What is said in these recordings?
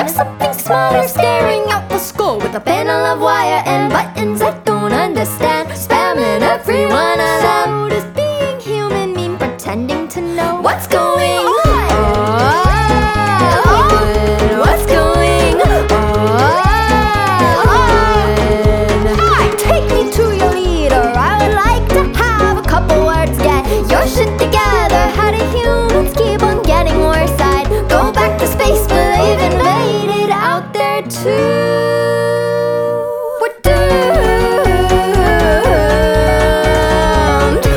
I'm something smaller, staring out the skull with a panel of wire and buttons I don't understand, spamming every one of them. So does being human mean pretending to know what's going on? What's going on? Take me to your leader, I would like to have a couple words. Get your shit together, how do humans keep on getting worse? I'd go back to space, but they've invaded out there too. We're doomed.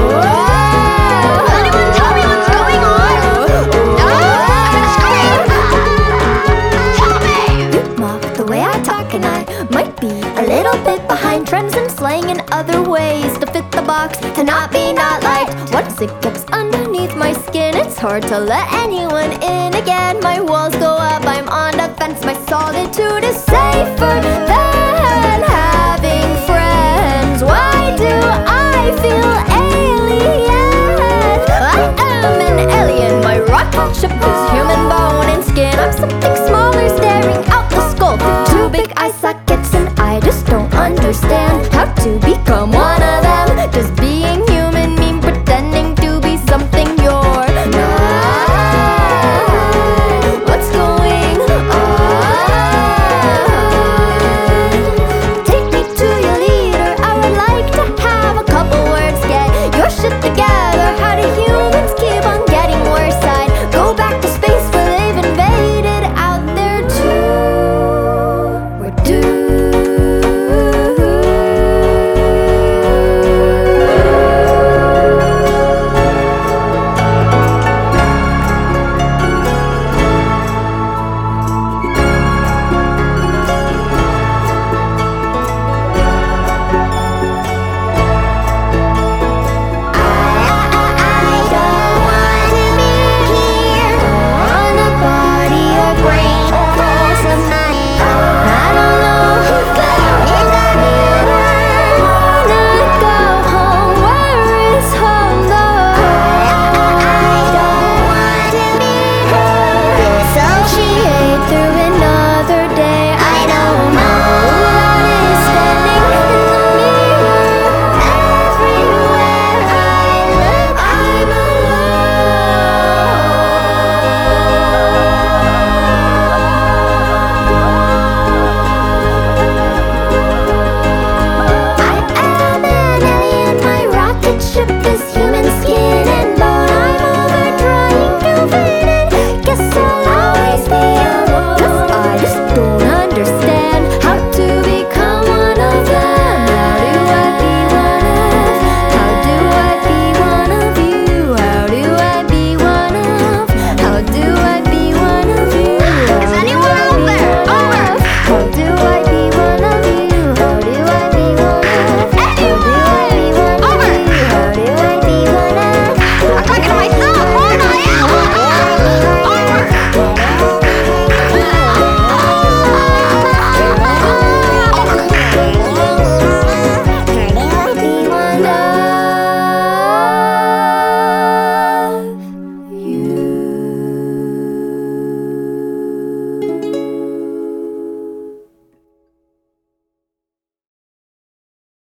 Anyone tell me what's going on? No? I'm gonna scream. Tell me! You mock the way I talk, and I might be a little bit behind trends and slang in other ways to fit the box, to not be not liked. Once it gets underneath my skin, it's hard to let anyone in again. My walls go up, I'm on the fence, my solitude is